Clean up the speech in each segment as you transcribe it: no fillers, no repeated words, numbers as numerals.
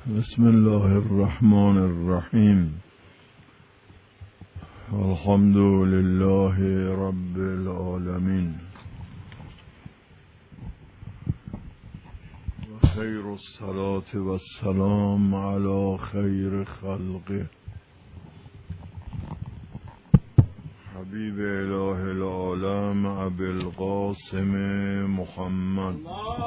بسم الله الرحمن الرحیم. الحمد لله رب العالمین و خیر الصلاة و السلام علی خیر خلقه حبیب اله العالم ابی القاسم محمد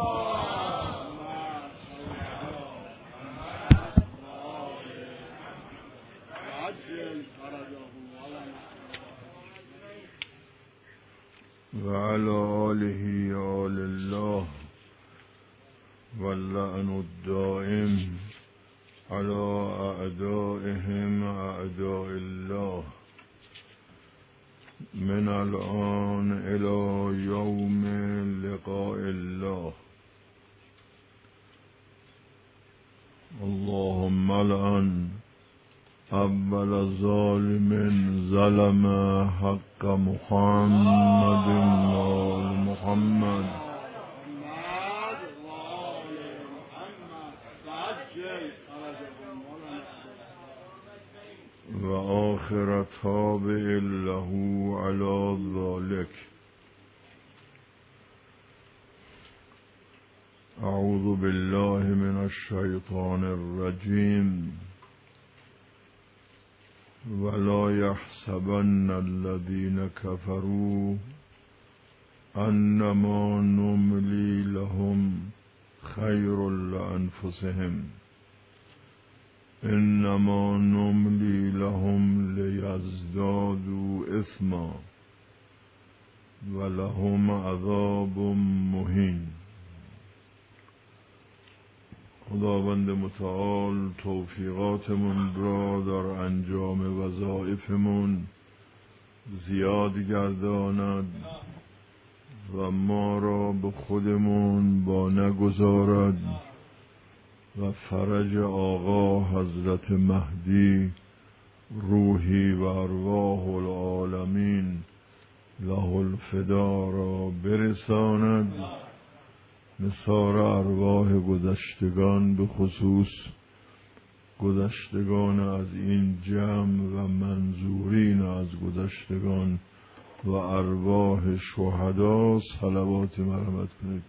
و علی آله آل الله واللعن الدائم على اعدائهم اعداء الله من الآن الى یوم لقاء الله. اللهم لعن اول ظالم ظلم حق محمد و محمد و آخر تابع له على ذلك. اعوذ بالله من الشیطان الرجیم. ولا يحسبن الذين كفروا انما نملي لهم خير لانفسهم انما نملي لهم ليزدادوا اثما ولهم عذاب مهين. خداوند متعال توفیقاتمون را در انجام وظایفمون زیاد گرداند و ما را به خودمون با نگذارد و فرج آقا حضرت مهدی روحی و ارواح العالمین له الفدا را برساند. نثار ارواح گذشتگان به خصوص گذشتگان از این جمع و منظورین از گذشتگان و ارواح شهدا صلوات مرحمت کنید.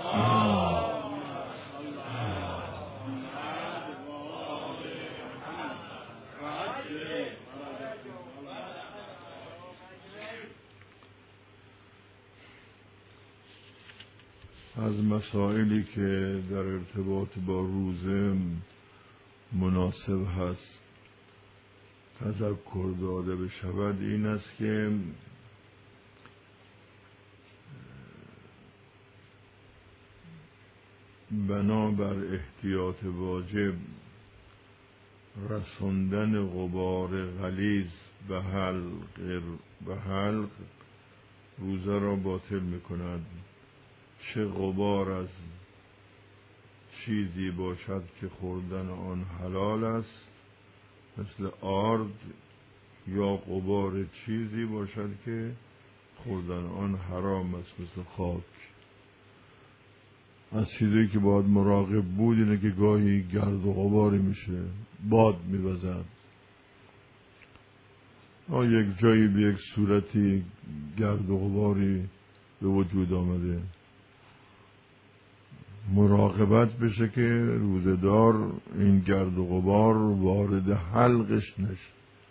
از مسائلی که در ارتباط با روزه مناسب هست تذکر داده بشود این است که بنابر احتیاط واجب رساندن غبار غلیظ به حلق روزه را باطل می‌کند. چه غبار از چیزی باشد که خوردن آن حلال است مثل آرد، یا غبار چیزی باشد که خوردن آن حرام است مثل خاک. از چیزی که باید مراقب بود اینه که گاهی گرد و غباری میشه، باد میوزد، یک جایی به یک صورتی گرد و غباری به وجود آمده، مراقبت بشه که روزه‌دار این گرد و غبار وارد حلقش نشه.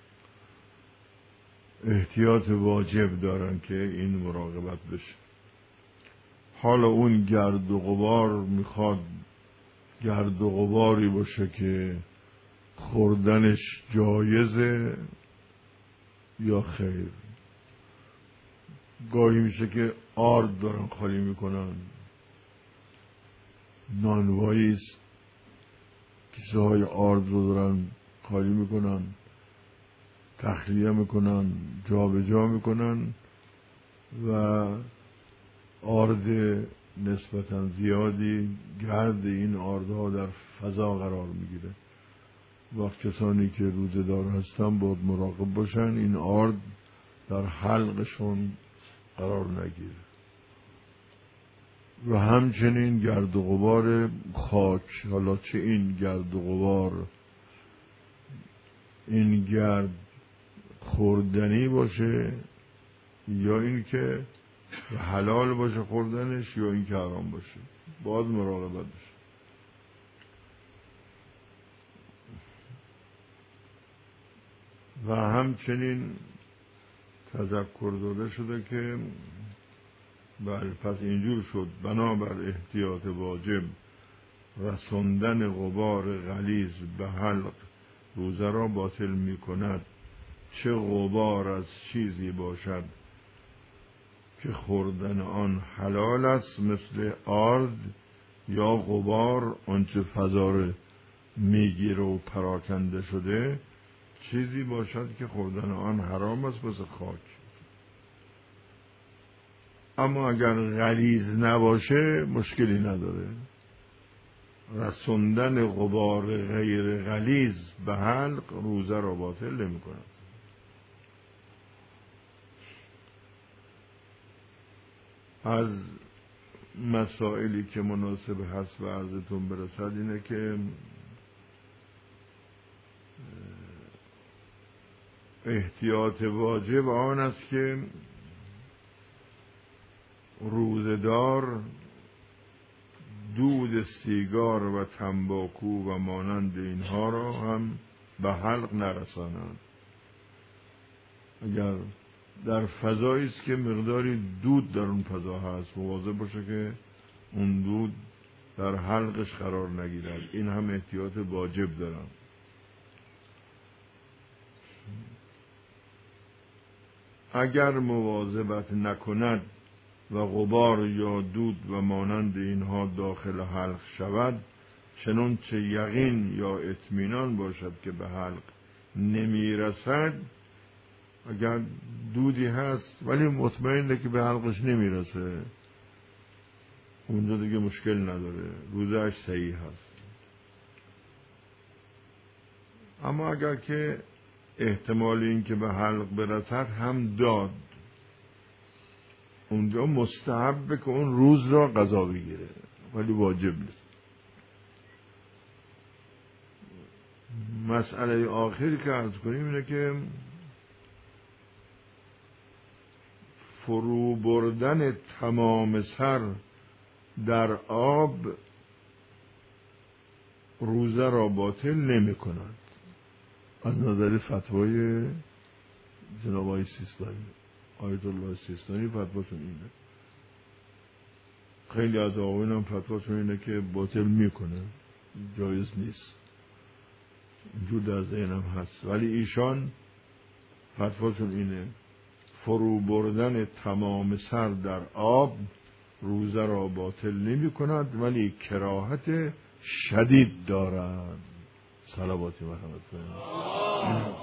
احتیاط واجب دارن که این مراقبت بشه. حالا اون گرد و غبار میخواد گرد و غباری باشه که خوردنش جایزه یا خیر. گاهی میشه که آرد دارن خالی میکنن، نانوایی است کیسه های آرد رو دارن خالی میکنن، تخلیه میکنن، جا به جا میکنن و آرد نسبتا زیادی گرد این آردها در فضا قرار میگیره. وقت کسانی که روزه دار هستن باید مراقب باشن این آرد در حلقشون قرار نگیره. و همچنین گرد و غبار خاک. حالا چه این گرد و غبار این گرد خوردنی باشه یا این که حلال باشه خوردنش یا این که حرام باشه، باید مراقبت باشه. و همچنین تذکر داده شده که بله پس اینجور شد بنابر احتیاط واجب رساندن غبار غلیظ به حلق روزه را باطل می کند، چه غبار از چیزی باشد که خوردن آن حلال است مثل آرد، یا غبار آنچه فضا میگیره و پراکنده شده، چیزی باشد که خوردن آن حرام است مثل خاک. اما اگر غلیظ نباشه مشکلی نداره. رسوندن غبار غیر غلیظ به حلق روزه را باطل نمی کند. از مسائلی که مناسب هست و عرضتون برسد اینه که احتیاط واجب آن است که روزدار دود سیگار و تنباکو و مانند اینها را هم به حلق نرساند. اگر در فضایی است که مقداری دود در اون فضا هست مواظب باشه که اون دود در حلقش قرار نگیرد. این هم احتیاط واجب دارم. اگر مواظبت نکند و غبار یا دود و مانند اینها داخل حلق شود، چنانچه یقین یا اطمینان باشد که به حلق نمیرسد، اگر دودی هست ولی مطمئنه که به حلقش نمیرسه، اونجا دیگه مشکل نداره، روزهش صحیح هست. اما اگر که احتمال این که به حلق برسد هم داد، اونجا مستحبه که اون روز را قضا بگیره ولی واجب نیست. مسئله آخری که عرض کنیم اینه که فرو بردن تمام سر در آب روزه را باطل نمی کند. از نظر فتوای جناب آقای سیستانی، آیت الله سیستانی فتواشون اینه. خیلی از آقایون هم فتواشون اینه که باطل میکنه، جایز نیست. اینجور در ذهنم هست، ولی ایشان فتواشون اینه فرو بردن تمام سر در آب روزه را باطل نمی کند ولی کراهت شدید دارد. صلواتی مرحمت کنید.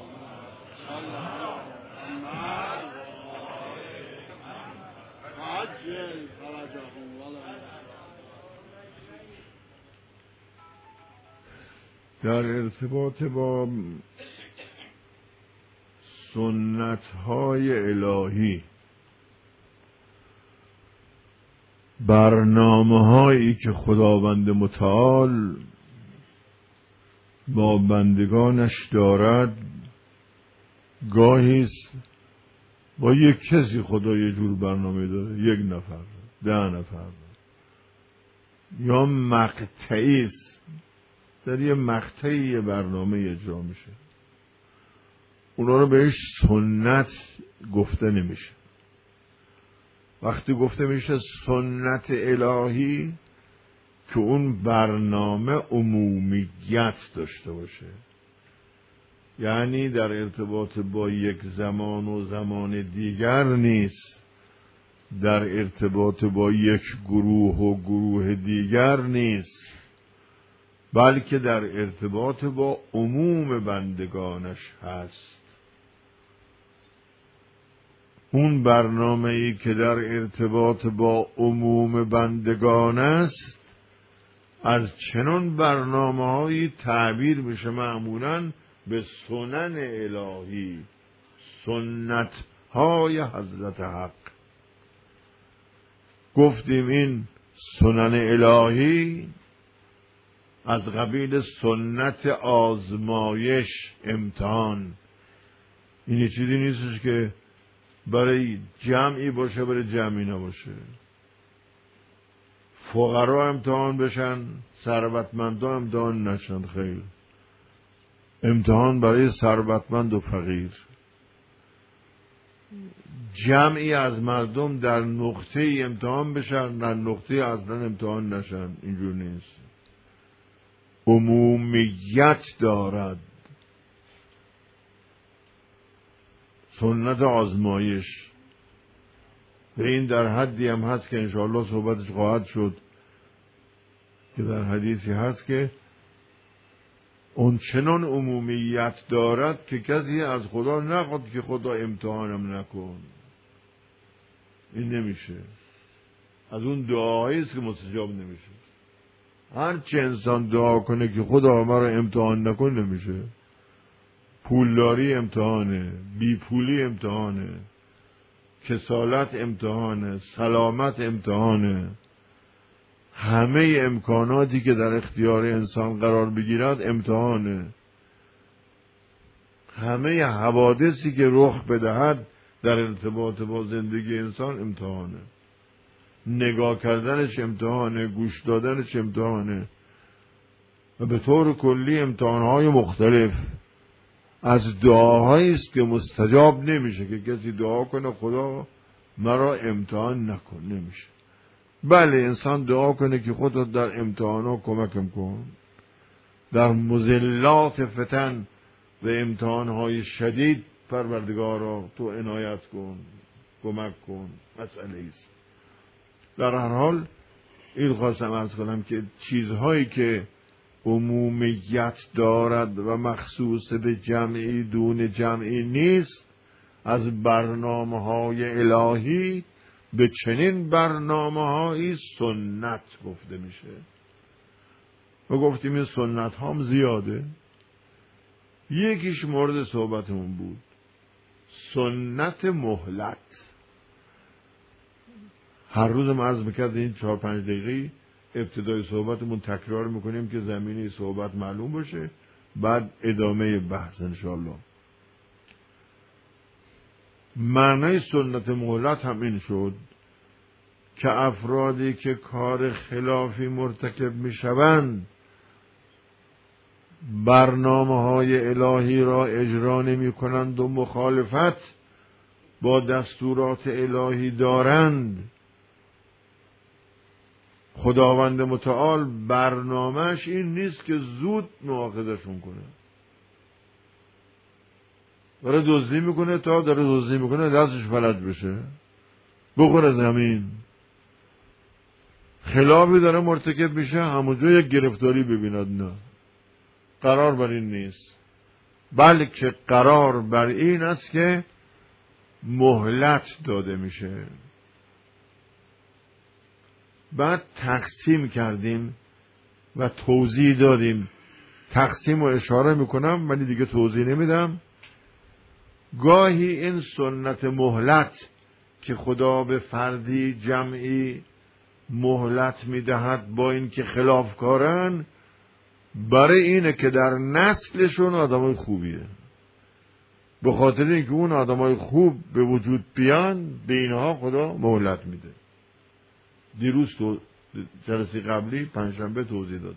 در ارتباط با سنت‌های الهی، برنامه‌هایی که خداوند متعال با بندگانش دارد، گاهیست با یک کسی خدا یه جور برنامه داره، یک نفر، 10 نفر، یا مقطعی است، در یه مقطعی یه برنامه اجرا میشه. اونا رو بهش سنت گفته نمیشه. وقتی گفته میشه سنت الهی که اون برنامه عمومیت داشته باشه، یعنی در ارتباط با یک زمان و زمان دیگر نیست، در ارتباط با یک گروه و گروه دیگر نیست، بلکه در ارتباط با عموم بندگانش هست. اون برنامه‌ای که در ارتباط با عموم بندگان است، از چنان برنامه‌هایی تعبیر میشه معمولاً به سنن الهی، سنت‌های حضرت حق. گفتیم این سنن الهی از قبیل سنت آزمایش، امتحان. این چیزی نیستش که برای جمعی باشه برای جمعی نباشه. فقرا امتحان بشن، ثروتمندا امتحان نشن. خیر، امتحان برای ثروتمند و فقیر. جمعی از مردم در نقطه ای امتحان بشن، در نقطه اصلا امتحان نشن. اینجور نیست. عمومیت دارد سنت آزمایش. و این در حدی هم هست که انشاءالله صحبتش خواهد شد که در حدیثی هست که اون چنان عمومیت دارد که کسی از خدا نخواد که خدا امتحانم نکن. این نمیشه. از اون دعایی است که مستجاب نمیشه. هر چه انسان دعا کنه که خدا ما رو امتحان نکن نمیشه. پولداری امتحانه، بی پولی امتحانه، کسالت امتحانه، سلامت امتحانه. همه امکاناتی که در اختیار انسان قرار بگیرد امتحانه. همه حوادثی که رخ بدهد در ارتباط با زندگی انسان امتحانه. نگاه کردنش امتحانه، گوش دادنش امتحانه. و به طور کلی امتحانهای مختلف. از دعاهایی است که مستجاب نمیشه که کسی دعا کنه خدا مرا امتحان نکن. نمیشه. بله، انسان دعا کنه که خدا در امتحانها کمکم کن، در مذلات فتن و امتحانهای شدید پروردگارا تو عنایت کن، کمک کن. مسئله ایست. در هر حال این خواستم عرض کنم که چیزهایی که عمومیت دارد و مخصوص به جمعی دون جمعی نیست، از برنامه‌های الهی به چنین برنامه‌هایی سنت گفته میشه. و گفتیم این سنت هم زیاده. یکیش مورد صحبتمون بود، سنت مهلت. هر روز عرض میکرد این 4-5 دقیقه ابتدای صحبتمون تکرار میکنیم که زمینه صحبت معلوم باشه، بعد ادامه بحث انشاءالله. معنی سنت مهلت هم این شد که افرادی که کار خلافی مرتکب میشوند، برنامه‌های الهی را اجرا نمی‌کنند و مخالفت با دستورات الهی دارند، خداوند متعال برنامهش این نیست که زود مؤاخذشون کنه. داره دزدی میکنه، تا داره دزدی میکنه دستش فلج بشه، بخوره زمین. خلافی داره مرتکب میشه، همونجا یک گرفتاری ببیند. نه، قرار بر این نیست، بلکه قرار بر این است که مهلت داده میشه. بعد تقسیم کردیم و توضیح دادیم. تقسیم و اشاره میکنم ولی دیگه توضیح نمیدم. گاهی این سنت مهلت که خدا به فردی جمعی مهلت میدهد با این که خلافکارن، برای اینه که در نسلشون آدمای خوبیه. به خاطر اینکه اون آدمای خوب به وجود بیان، به اینها خدا مهلت میده. دیروز تو جلسه قبلی پنجشنبه توضیح دادم.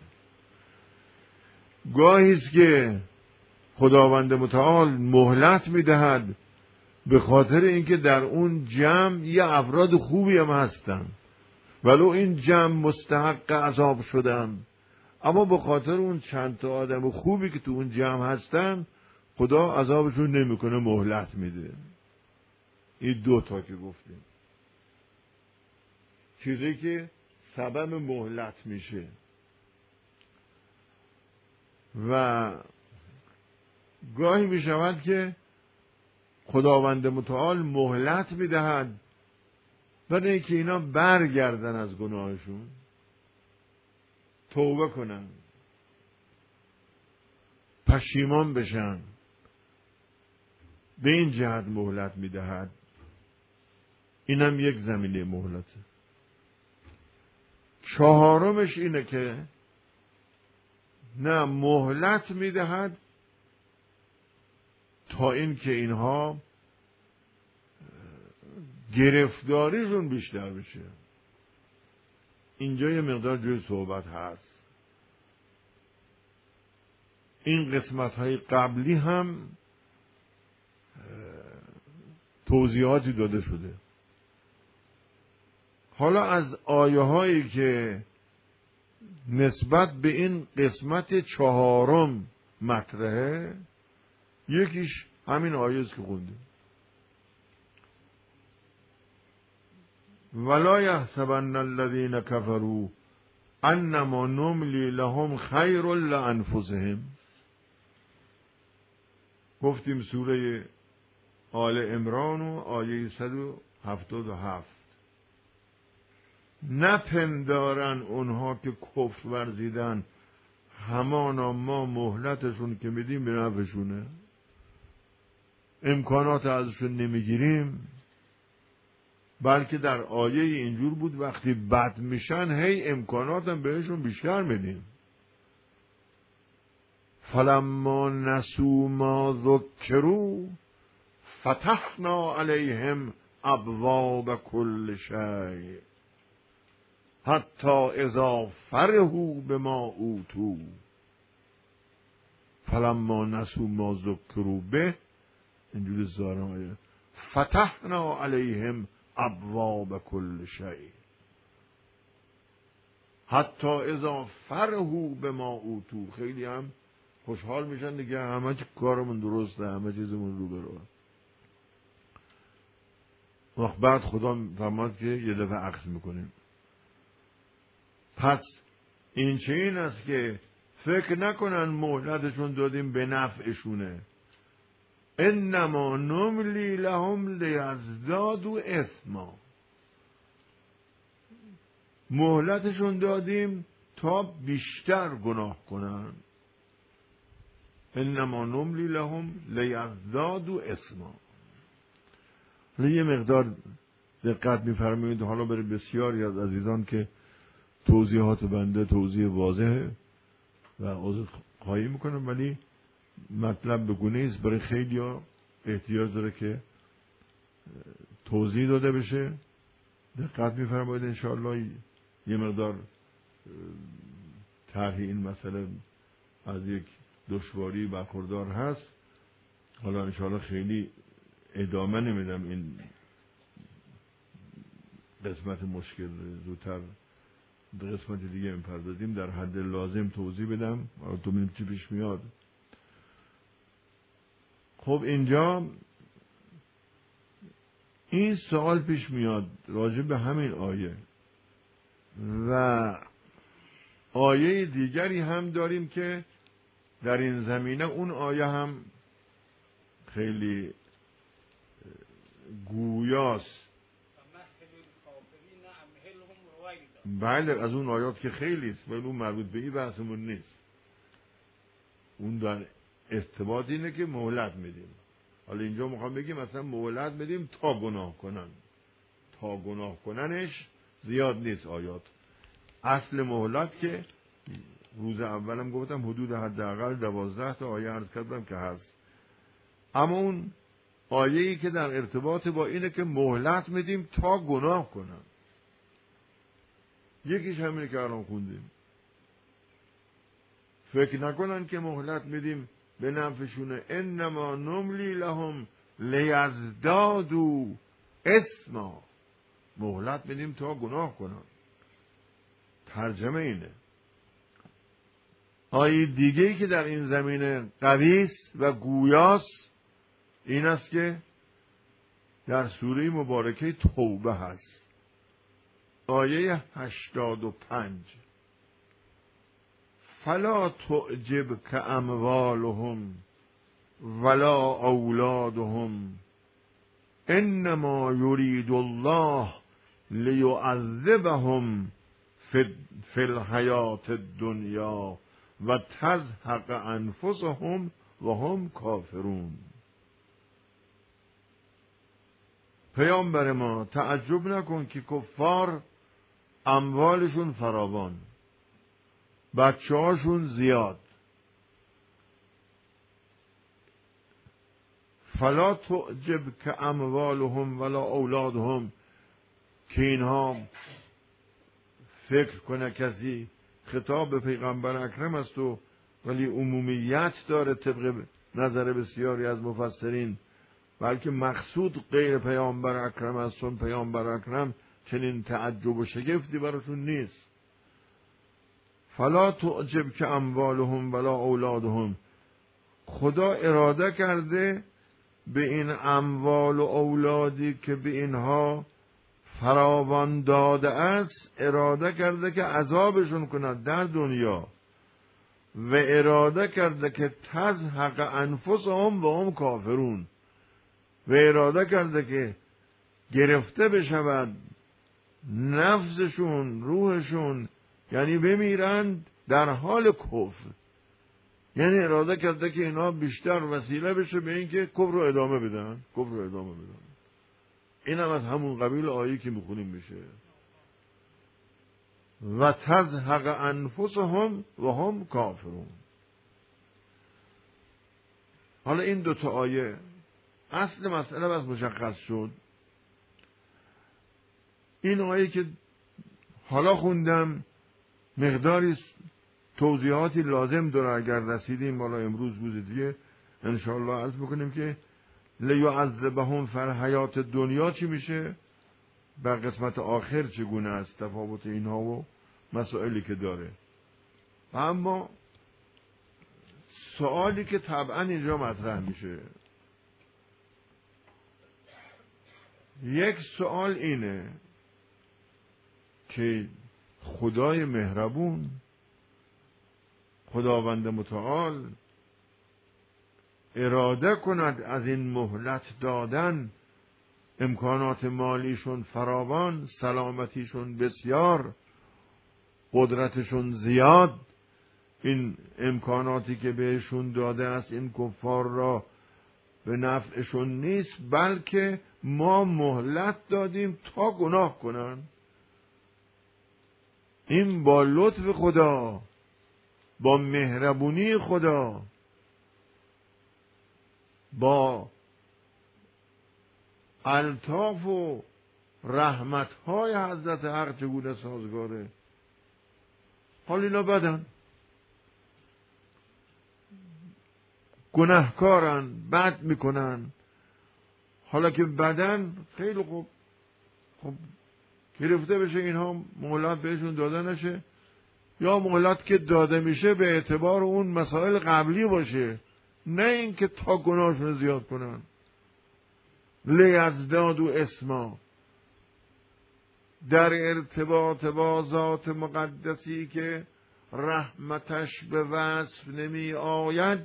گاهی است که خداوند متعال مهلت میدهد به خاطر اینکه در اون جمع یه افراد خوبی هم هستن، ولو این جمع مستحق عذاب شدن، اما به خاطر اون چند تا آدم خوبی که تو اون جمع هستن خدا عذابشون نمیکنه، مهلت میده. این 2 تا که گفتیم چیزی که سبب مهلت میشه. و گاهی میشود که خداوند متعال مهلت میدهد برای اینکه اینا برگردن از گناهشون، توبه کنن، پشیمان بشن. به این جهت مهلت میدهد. اینم یک زمینه مهلته. چهارمش اینه که نه مهلت میدهد تا این که اینها گرفتاریشون بیشتر بشه. اینجا یه مقدار جای صحبت هست. این قسمت های قبلی هم توضیحاتی داده شده. حالا از آیه هایی که نسبت به این قسمت چهارم مطرحه، یکیش همین آیه است که خوندیم. ولا یحسبن الذین کفروا انما نملی لهم خیر لانفسهم. گفتیم سوره آل عمران و آیه 177. نپندارن اونها که کفر ورزیدن همانا ما مهلتشون که میدیم به نفعشونه، امکانات ازشون نمیگیریم، بلکه در آیه اینجور بود وقتی بد میشن هی امکاناتم بهشون بیشتر میدیم. فلما نسوا ما ذکروا فتحنا علیهم ابواب کل شیء حتی اذا فرحوا بما اوتوا فلما نسوا ما ذکروا به، اینجوری زارمایه، فتحنا علیهم ابواب کل شیء حتی اذا فرحوا بما اوتوا. خیلی هم خوشحال میشن دیگه، همه چی کارمون درسته، همه چیزمون رو برو. وقت بعد خدا فرماد که یه دفعه عکس میکنیم. پس این چه این است که فکر نکنن مهلتشون دادیم به نفعشونه. انما نملی لهم لیزدادوا اثما. مهلتشون دادیم تا بیشتر گناه کنن. انما نملی لهم لیزدادوا اثما. یه مقدار دقت می‌فرمایید. حالا برای بسیاری از عزیزان که توضیحات بنده توضیح واضحه و عذر خواهی میکنم، ولی مطلب به گونه‌ای است برای خیلی‌ها احتیاج داره که توضیح داده بشه. دقت می‌فرمایید انشاءالله. یه مقدار طرح این مسئله از یک دشواری برخوردار هست. حالا انشاءالله خیلی ادامه نمیدم این قسمت مشکل، زودتر در قسمت دیگه میپردازیم. در حد لازم توضیح بدم تو ببینیم چی پیش میاد. خب اینجا این سوال پیش میاد راجع به همین آیه و آیه دیگری هم داریم که در این زمینه اون آیه هم خیلی گویاست. بله از اون آیات که خیلی است ولی اون مربوط به این بحثمون نیست. اون در ارتباط اینه که مهلت میدیم. حالا اینجا میخوام بگیم مثلا مهلت میدیم تا گناه کنن. تا گناه کننش زیاد نیست آیات. اصل مهلت که روز اولم گفتم حدود حداقل 12 تا آیه عرض کردم که هست. اما اون آیه‌ای که در ارتباط با اینه که مهلت میدیم تا گناه کنن، یکیش همینه که الان خوندیم. فکر نکنن که مهلت میدیم به نفعشونه. انما نملی لهم لیزدادوا اثما. مهلت میدیم تا گناه کنن. ترجمه اینه. آیه دیگه‌ای که در این زمینه قوی است و گویاست این است که در سوره مبارکه توبه هست. آیه 85. فلا تعجبک اموالهم ولا اولادهم انما یرید الله لیعذبهم فی الحیات الدنیا و تزهق انفسهم و هم کافرون. پیامبر ما تعجب نکن که کفار اموالشون فراوان، بچه هاشون زیاد. فلا تعجب که اموالهم ولا اولادهم، که اینها فکر کنه کسی، خطاب به پیغمبر اکرم است و ولی عمومیت داره طبق نظر بسیاری از مفسرین، بلکه مقصود غیر پیامبر اکرم است، چون پیامبر اکرم چنین تعجب و شگفتی براشون نیست. فلا تعجب که اموالهم ولا اولادهم، خدا اراده کرده به این اموال و اولادی که به اینها فراوان داده است، اراده کرده که عذابشون کند در دنیا و اراده کرده که تزهق انفسهم و هم کافرون، و اراده کرده که گرفته بشود نفسشون، روحشون، یعنی بمیرند در حال کفر. یعنی اراده کرده که اینا بیشتر وسیله بشه به این که کفر رو ادامه بدن، کفر رو ادامه بدن. این هم از همون قبیل آیه که میخونیم میشه و تزهق انفسهم و هم کافرون. حالا این دوتا آیه اصل مسئله بس مشخص شد. این آیه که حالا خوندم مقداری توضیحاتی لازم داره، اگر رسیدیم بالا امروز روز دیگه انشاءالله عرض بکنیم که لیعذبهم فی الحیات دنیا چی میشه، بر قسمت آخر چگونه است، تفاوت اینها و مسائلی که داره. اما سوالی که طبعا اینجا مطرح میشه، یک سوال اینه که خدای مهربون، خداوند متعال اراده کند از این مهلت دادن، امکانات مالیشون فراوان، سلامتیشون بسیار، قدرتشون زیاد، این امکاناتی که بهشون داده است این کفار را به نفعشون نیست، بلکه ما مهلت دادیم تا گناه کنن. این با لطف خدا، با مهربونی خدا، با الطاف و رحمتهای حضرت حق چگونه سازگاره. حال اینا بدن، گناهکارن، بد میکنن. حالا که بدن خیلی خوب گرفته بشه اینها مهلت بهشون داده نشه، یا مهلت که داده میشه به اعتبار اون مسائل قبلی باشه، نه اینکه تا گناهشون زیاد کنن. لیزدادوا اسما، در ارتباط با ذات مقدسی که رحمتش به وصف نمی آید،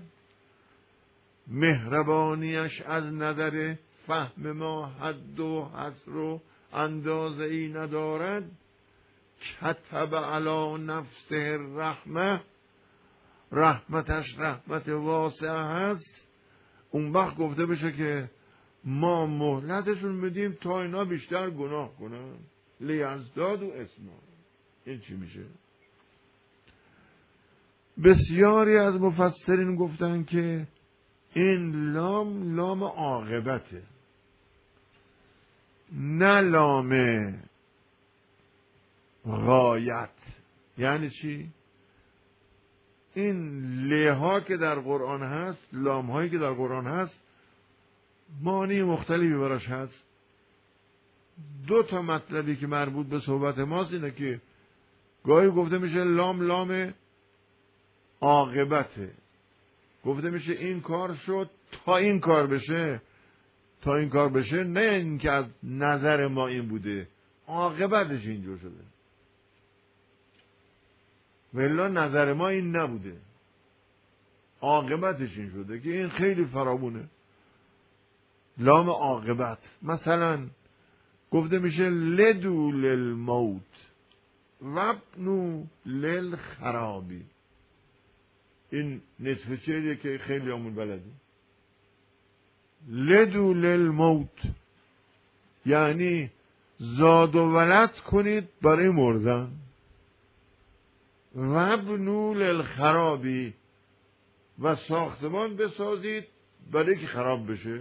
مهربانیش از نظر فهم ما حد و حصر و اندازه ای ندارد، کتب علی نفسه الرحمه، رحمتش رحمت واسعه هست. اون وقت گفته بشه که ما مهلتشون بدیم تا اینا بیشتر گناه کنن. لیزدادوا اسما، این چی میشه؟ بسیاری از مفسرین گفتن که این لام عاقبته، نه لام غایت. یعنی چی؟ این لها که در قرآن هست، لام هایی که در قرآن هست، معنی مختلفی براش هست. دو تا مطلبی که مربوط به صحبت ماست اینه که گاهی گفته میشه لام عاقبته، گفته میشه این کار شد تا این کار بشه، تا این کار بشه، نه اینکه از نظر ما این بوده، عاقبتش اینجور شده، ولی نظر ما این نبوده، عاقبتش این شده که این خیلی فراوونه. لام عاقبت مثلا گفته میشه لدو للموت وابنو للخرابی. این نصف شعریه که خیلی همون بلده. لدو للموت یعنی زاد و ولد کنید برای مردن. وابنوا للخرابی، و ساختمان بسازید برای که خراب بشه.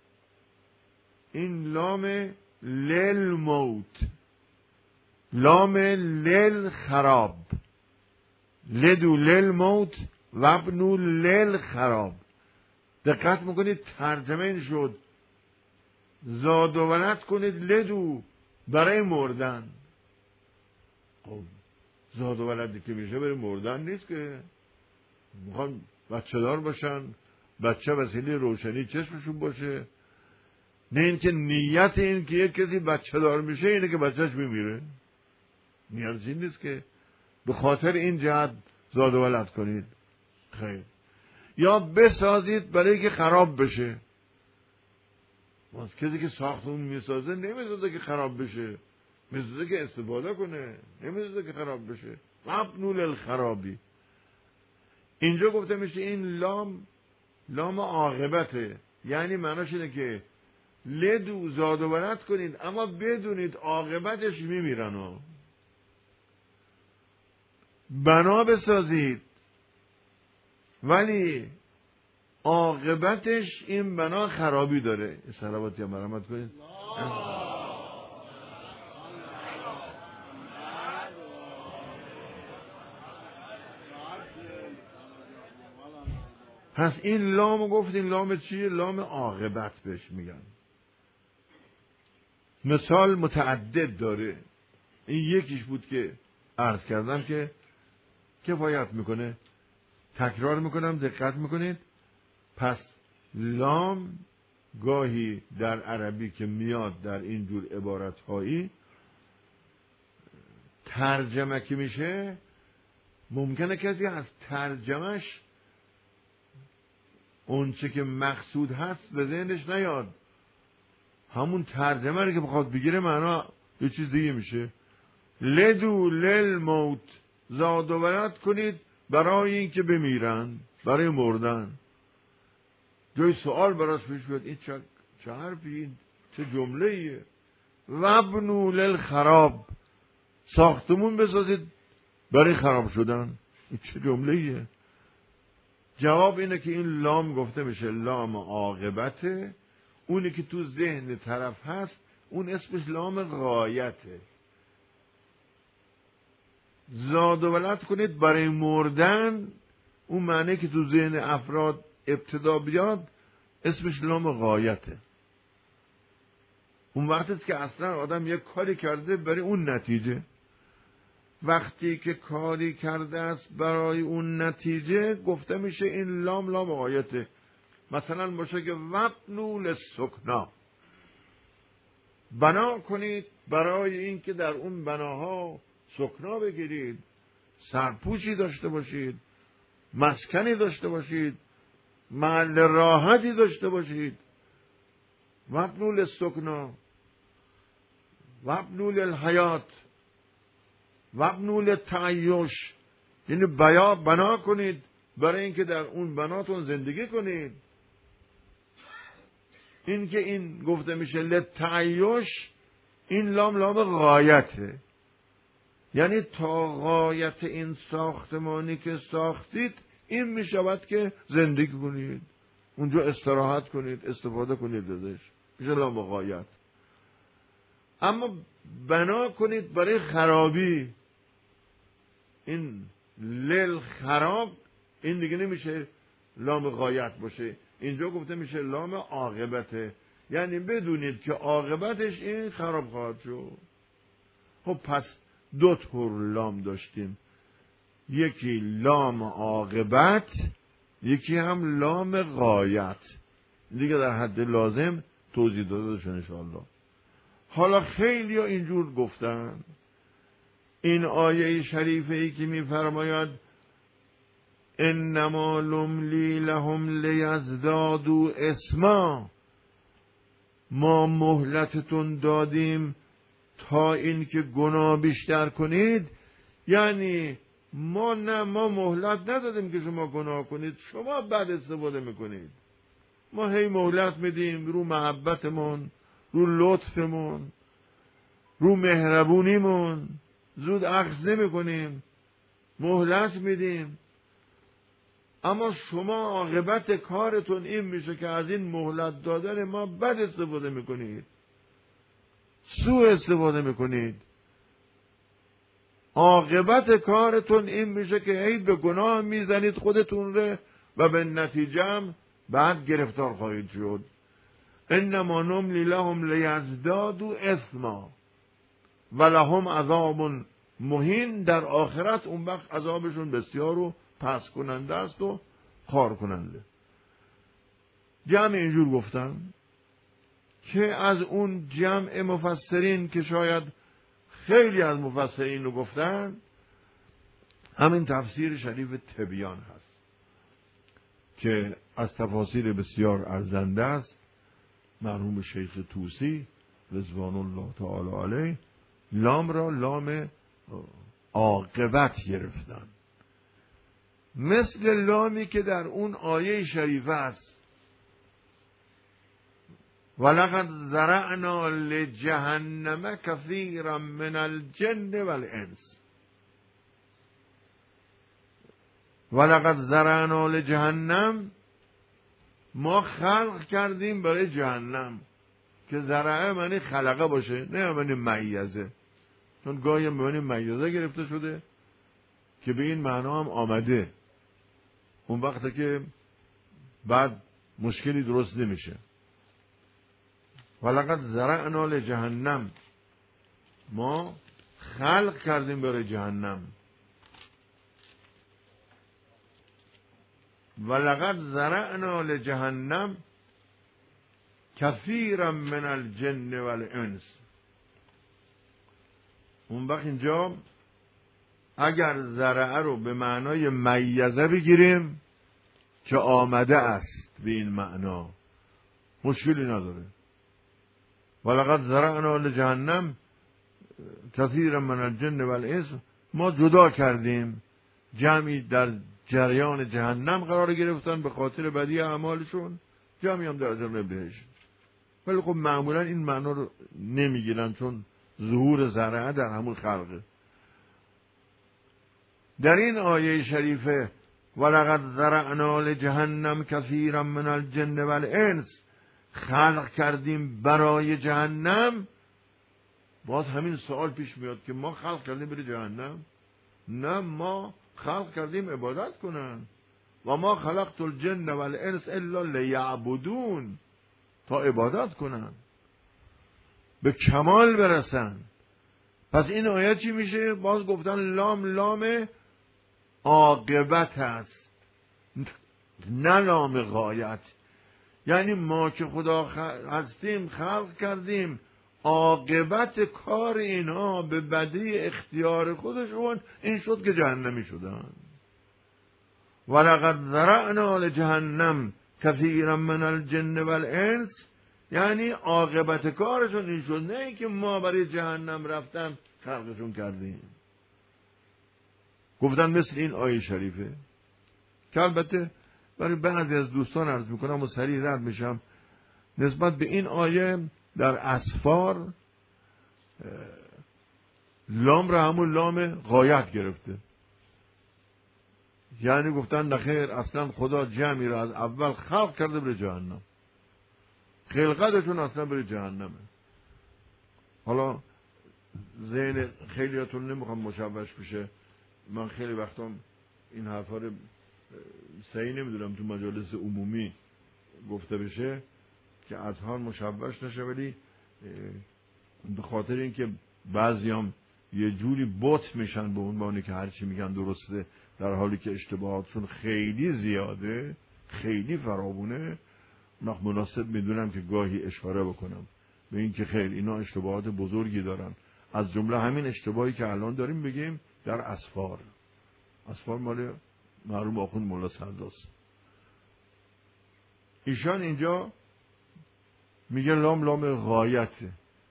این لام للموت، لام للخراب، لدو للموت وابنوا للخراب. دقت میکنید ترجمه این شد زاد و ولد کنید لدو برای مردن. خب زاد و ولدی که میشه برای مردن نیست که، میخوان بچه دار باشن، بچه وسیله روشنی چشمشون باشه. نه اینکه نیت این که یک کسی بچه دار میشه اینه که بچهش میمیره. نیت این نیست که به خاطر این جهت زاد و ولد کنید. خیر. یا بسازید برای که خراب بشه. کسی که ساختمون میسازه نمیسازه که خراب بشه، میسازه که استفاده کنه، نمیسازه که خراب بشه. وابنوا للخرابی. اینجا گفته میشه این لام عاقبته، یعنی معناش اینه که لدو زاد و ولد کنید اما بدونید عاقبتش میمیرن ها. بنا بسازید ولی عاقبتش این بنا خرابی داره. صلوات یا مرحمت کنید. پس این لام گفتیم لام چیه؟ لام عاقبت بهش میگن. مثال متعدد داره، این یکیش بود که عرض کردم که کفایت میکنه. تکرار میکنم، دقت میکنید. پس لام گاهی در عربی که میاد در این جور عبارتهایی ترجمه که میشه، ممکنه کسی از ترجمهش اون چه که مقصود هست به ذهنش نیاد، همون ترجمه رو که بخواد بگیره معنا یه چیز دیگه میشه. لدو للموت، زاد و ولد کنید برای این که بمیرن، برای مردن. جای سوال براش پیش بیاد این چه حرفی، چه جمله ایه؟ وابنوا للخراب، ساختمون بسازید برای خراب شدن. این چه جمله ایه؟ جواب اینه که این لام گفته میشه لام عاقبته. اونی که تو ذهن طرف هست اون اسمش لام غایته. زاد و ولد کنید برای مردن، اون معنی که تو ذهن افراد ابتدا بیاد اسمش لام غایته. اون وقتی که اصلا آدم یک کاری کرده برای اون نتیجه. وقتی که کاری کرده است برای اون نتیجه گفته میشه این لام غایته. مثلا باشه که وابنوا للسکنا، بنا کنید برای این که در اون بناها سکنا بگیرید، سرپوشی داشته باشید، مسکنی داشته باشید، محل راحتی داشته باشید. وابنوا للسکنا، وابنوا للحیات، وابنوا للتعیش، یعنی بنا کنید برای اینکه در اون بناتون زندگی کنید. این که این گفته میشه للتعیش، این لام غایته، یعنی تا غایت این ساختمانی که ساختید این میشود که زندگی کنید، اونجا استراحت کنید، استفاده کنید ازش، میشه لام غایت. اما بنا کنید برای خرابی، این للخراب، این دیگه نمیشه لام غایت باشه. اینجا گفته میشه لام عاقبته، یعنی بدونید که عاقبتش این خراب خواهد شد. خب پس دو طور لام داشتیم، یکی لام عاقبت، یکی هم لام غایت. دیگه در حد لازم توضیح داده شد انشاءالله. حالا خیلی ها اینجور گفتن. این آیه شریفه ای که میفرماید انما نملی لهم لیزدادوا اثما، ما مهلتتون دادیم تا این که گناه بیشتر کنید، یعنی ما مهلت ندادیم که شما گناه کنید، شما بد استفاده میکنید. ما هی مهلت میدیم رو محبتمون، رو لطفمون. رو مهربونیمون زود اخذ نمی‌کنیم، مهلت میدیم. اما شما عاقبت کارتون این میشه که از این مهلت دادن ما بد استفاده میکنید، سوء استفاده میکنید. عاقبت کارتون این میشه که هی به گناه میزنید خودتون رو و به نتیجه هم بعد گرفتار خواهید شد. انما نملی لهم لیزدادوا اثما ولهم عذاب مهین. در آخرت اون وقت عذابشون بسیار و پس کننده است و خار کننده. جمع اینجور گفتن که از اون جمع مفسرین که شاید خیلی از مفسرین رو گفتن، همین تفسیر شریف تبیان هست که از تفاسیر بسیار ارزنده است. مرحوم شیخ طوسی رضوان الله تعالی علیه لام را لام عاقبت گرفتن، مثل لامی که در اون آیه شریفه است ولقد ذرأنا لجهنم کثیرا من الجن والانس. ولقد ذرأنا لجهنم، ما خلق کردیم برای جهنم، که ذرعه معنی خلقه باشه نه معنی میزه، چون گاهی معنی میزه گرفته شده که به این معنا هم آمده، اون وقته که بعد مشکلی درست نمیشه. ولقد ذرأنا لجهنم، ما خلق کردیم برای جهنم. ولقد ذرأنا لجهنم کثیرا من الجن والانس. اون وقت اینجا اگر ذرعه رو به معنای میزه بگیریم که آمده است به این معنا، مشکلی نداره. ولقد ذرأنا لجهنم کثیرا من الجن والانس، ما جدا کردیم جمعی در جریان جهنم قرار گرفتن به خاطر بدی اعمالشون، جمعی هم در جنت بهشت. ولی خب معمولا این معنا رو نمیگیرن چون ظهور ذرعه در همون خلقه. در این آیه شریفه ولقد ذرأنا لجهنم کثیرا من الجن والانس، خلق کردیم برای جهنم، باز همین سوال پیش میاد که ما خلق کردیم برای جهنم؟ نه، ما خلق کردیم عبادت کنن. و ما خلقت الجن والانس الا لیعبدون، تا عبادت کنن، به کمال برسن. پس این آیه چی میشه؟ باز گفتن لام لام عاقبت هست نه لام غایت. یعنی ما که خدا هستیم خلق کردیم، عاقبت کار اینها به بدی اختیار خودشون این شد که جهنمی شدن. ولقد ذرأنا لجهنم کثیرا من الجن والانس، یعنی عاقبت کارشون این شد، نه اینکه ما برای جهنم رفتن خلقشون کردیم. گفتن مثل این آیه شریفه که البته برای بعضی از دوستان عرض میکنم و سریع رد میشم، نسبت به این آیه در اسفار لام را همون لام غایت گرفته. یعنی گفتن نخیر، اصلا خدا جمعی را از اول خلق کرده برای جهنم، خلقتشون اصلا برای جهنمه. حالا ذهن خیلیاتون نمیخوام مشوش بشه، من خیلی وقتا این حرفا رو صحیح نمیدونم تو مجالس عمومی گفته بشه که اذهان مشوش نشه، ولی به خاطر اینکه بعضیام یه جوری بت میشن به عنوانی که هرچی میگن درسته، در حالی که اشتباهاتشون خیلی زیاده، خیلی فراوونه، مناسب میدونم که گاهی اشاره بکنم به این که خیر اینا اشتباهات بزرگی دارن. از جمله همین اشتباهی که الان داریم بگیم در اسفار مال مرحوم آخوند مولا سرداست. ایشان اینجا میگه لام لام غایته،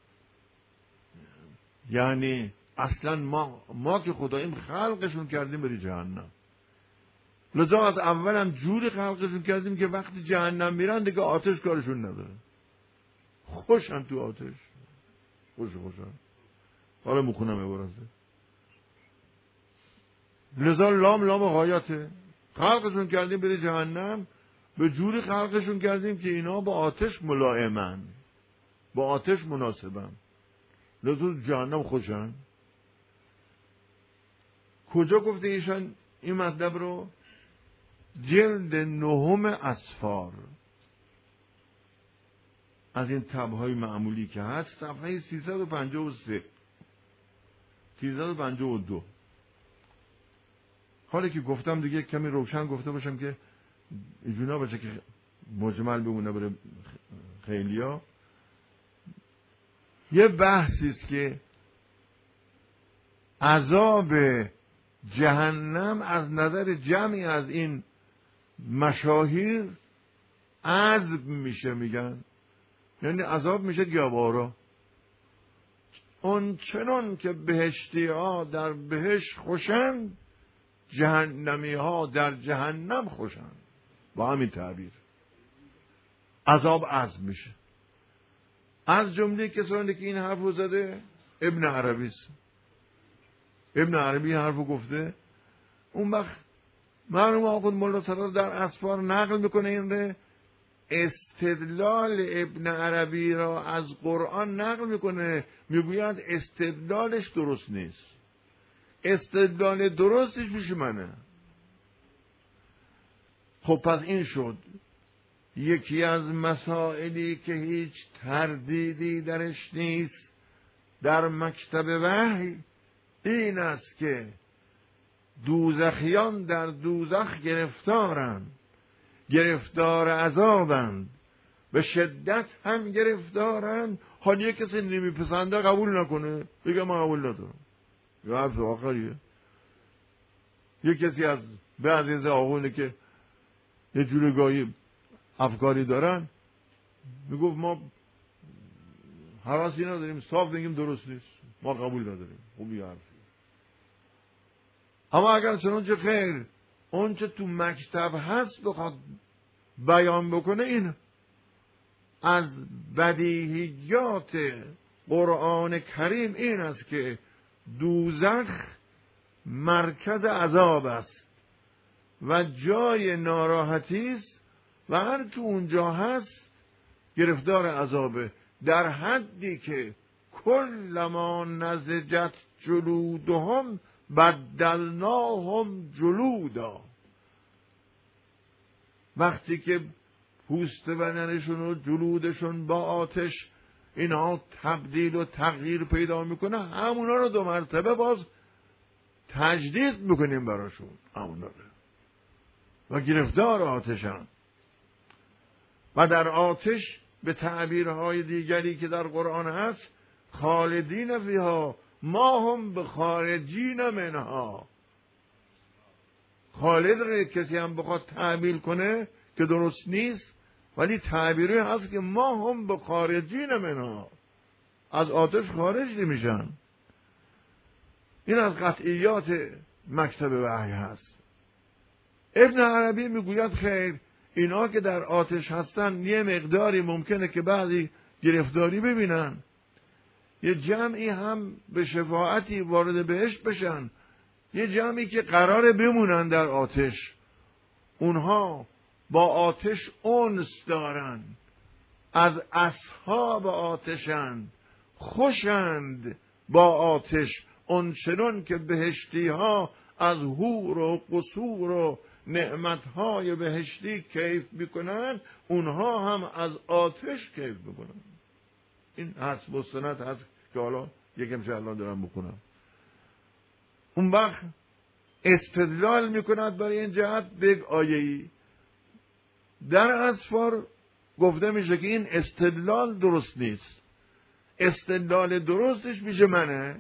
یعنی اصلا ما که خداییم خلقشون کردیم بری جهنم، لذا از اول هم جوری خلقشون کردیم که وقتی جهنم میرن دیگه آتش کارشون نداره، خوشن تو آتش، خوشن. حالا میخونم عبارته. لذا لام غایته، خلقشون کردیم بره جهنم، به جوری خلقشون کردیم که اینا با آتش ملائمن، با آتش مناسبن، لذا جهنم خوشن. کجا گفته ایشان این مطلب رو؟ جلد 9 اسفار از این تبهای معمولی که هست، صفحه 353 352. حالا که گفتم دیگه کمی روشن گفته باشم که اینجوری باشه که مجمل بمونه برای خیلیا. یه بحثی است که عذاب جهنم از نظر جمعی از این مشاهیر عذب میشه، میگن یعنی عذاب میشه گوارا. اون چنان که بهشتی ها در بهشت خوشند، جهنمی ها در جهنم خوشند. با همین تعبیر عذاب عذب میشه. از جمله کسانی که این حرف رو زده ابن عربی است. ابن عربی حرف رو گفته. اون وقت مرحوم آقای مولا سرار در اسفار نقل میکنه این رو، استدلال ابن عربی را از قرآن نقل میکنه، میگوید استدلالش درست نیست، استدلال درستش پیش منه. خب پس این شد یکی از مسائلی که هیچ تردیدی درش نیست در مکتب وحی، این است که دوزخیان در دوزخ گرفتارند، گرفتار عذابند، به شدت هم گرفتارند. حال یک کسی نمیپسنده قبول نکنه، بگه من قبول ندارم، یا حرف آخریه. یک کسی از بعضی از آقونه که یه جورگاهی افکاری دارن میگفت ما حواسی نداریم، صاف بگیم درست نیست، ما قبول نداریم. خوبی حرفی. اما اگر چنانچه خیر اون چه تو مکتب هست بخواد بیان بکنه، این از بدیهیات قرآن کریم این است که دوزخ مرکز عذاب است و جای ناراحتی است و هر تو اونجا هست گرفتار عذابه، در حدی که کلما نضجت جلودهم بدلناهم جلودا. وقتی که پوست بدنشون و جلودشون با آتش اینها تبدیل و تغییر پیدا میکنه، همونا رو 2 مرتبه باز تجدید میکنیم براشون همونا رو، و گرفتار آتشن. و در آتش به تعبیرهای دیگری که در قرآن هست، خالدین فیها ما هم بخارجین منها. خالد رو کسی هم بخواد تعبیر کنه که درست نیست، ولی تعبیری هست که ما هم بخارجین منها، از آتش خارج نمیشن. این از قطعیات مکتب وحی هست. ابن عربی میگوید خیر اینا که در آتش هستن یه مقداری ممکنه که بعضی گرفتاری ببینن، یه جمعی هم به شفاعتی وارد بهشت بشن، یه جمعی که قراره بمونن در آتش، اونها با آتش انس دارن، از اصحاب آتشند، خوشند با آتش، اونچنان که بهشتی ها از حور و قصور و نعمتهای بهشتی کیف میکنن، اونها هم از آتش کیف میکنن. این حسب و سنت هست که حالا یکم شهرلان دارم بکنم. اون وقت استدلال میکند برای این جهت به آیه‌ای در اسفار گفته میشه که این استدلال درست نیست، استدلال درستش میشه منه.